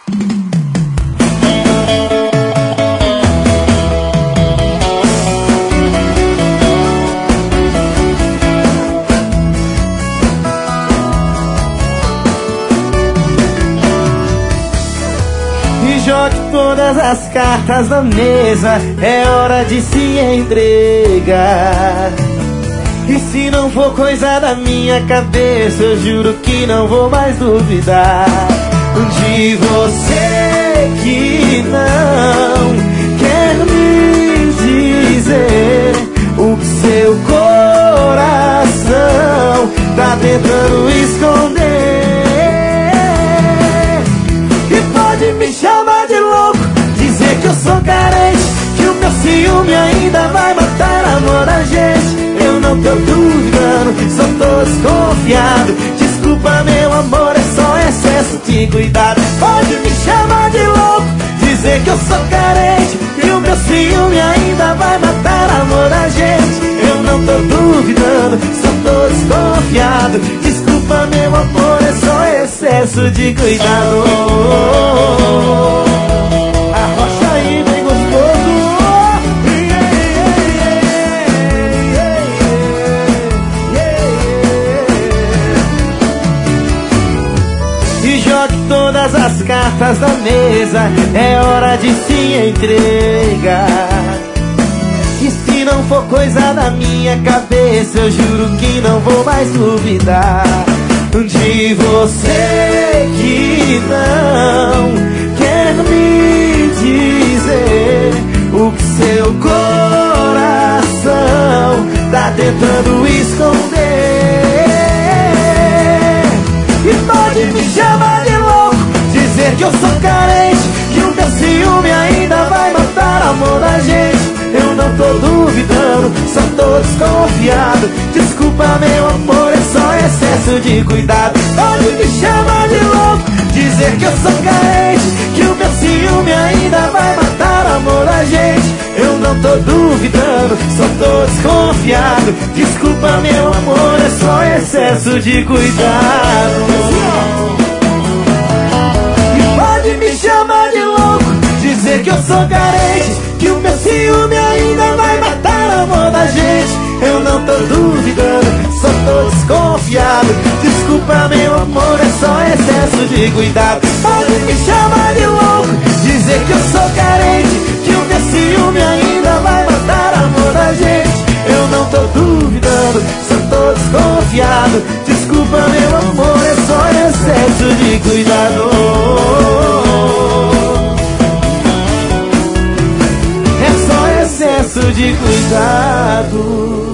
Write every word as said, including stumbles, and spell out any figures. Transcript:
Jogue todas as cartas na mesa, é hora de se entregar. E se não for coisa da minha cabeça, eu juro que não vou mais duvidar de você que não quer me dizer o que seu coração tá tentando esconder. E pode me chamar de louco, dizer que eu sou carente, que o meu ciúme ainda vai matar o amor da gente. Eu não tô duvidando, só tô desconfiado. Desculpa meu amor, é só excesso de cuidado. Pode me chamar de louco, dizer que eu sou carente, que o meu ciúme ainda vai matar o amor da gente. Eu não tô duvidando, só tô desconfiado. Desculpa meu amor, é só excesso de cuidado. Arrocha aí, bem gostoso. E jogue todas as cartas na mesa, é hora de se entregar. E se não for coisa da minha cabeça, eu juro que não vou mais duvidar de você que não quer me dizer o que seu coração tá tentando esconder. E pode me chamar de louco, dizer que eu sou carente, que o meu ciúme ainda vai matar o amor da gente. Eu não tô duvidando, só tô desconfiado. Desculpa meu amor, é só excesso de cuidado. Pode me chamar de louco, dizer que eu sou carente, que o meu ciúme ainda vai matar o amor da gente. Eu não tô duvidando, só tô desconfiado. Desculpa meu amor, é só excesso de cuidado. E pode me chamar de louco, dizer que eu sou carente, que o meu ciúme ainda vai matar o amor da gente. Eu não tô duvidando, só tô desconfiado. Desculpa meu amor, é só excesso de cuidado. Pode me chamar de louco, dizer que eu sou carente, que o meu ciúme ainda vai matar o amor da gente. Eu não tô duvidando, só tô desconfiado. Desculpa meu amor, é só excesso de cuidado. Excesso de cuidado.